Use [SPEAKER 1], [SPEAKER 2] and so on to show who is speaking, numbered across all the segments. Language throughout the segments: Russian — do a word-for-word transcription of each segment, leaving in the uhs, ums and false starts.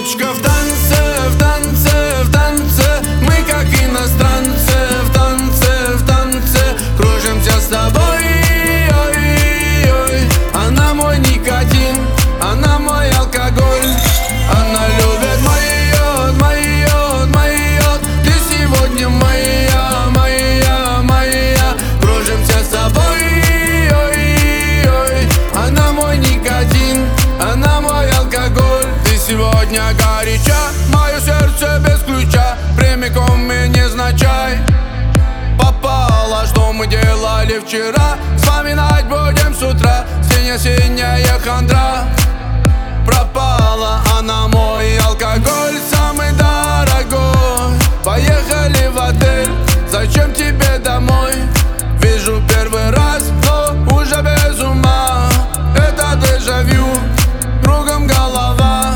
[SPEAKER 1] Девочка в танце, в танце, в танце, мы как иностранцы. В танце, в танце, кружимся с тобой. Ой, ой. Она мой никотин, она мой алкоголь. Она любит мой йод, мой йод, мой йод. Ты сегодня моя, моя, моя. Кружимся с тобой. Ой, ой. Она мой никотин, она мой алкоголь. Ты сегодня горяча, мое сердце без ключа. Прямиком и незначай попала, что мы делали вчера. Вспоминать будем с утра. Синяя-синяя хандра пропала. Она мой алкоголь, самый дорогой. Поехали в отель, зачем тебе домой? Вижу первый раз, но уже без ума. Это дежавю, кругом голова.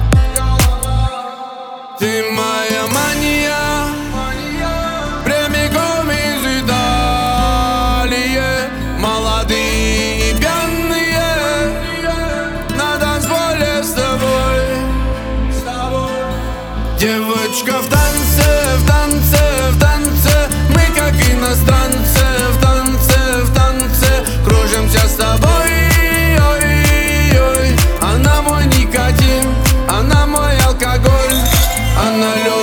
[SPEAKER 1] Ты моя мания, прямиком из Италии. Молодые и пьяные на танцполе с тобой. Девочка в танце, в танце, в танце, мы как иностранцы. В танце, в танце, кружимся с тобой. Ой, ой. Она мой никотин, она мой алкоголь. Она любит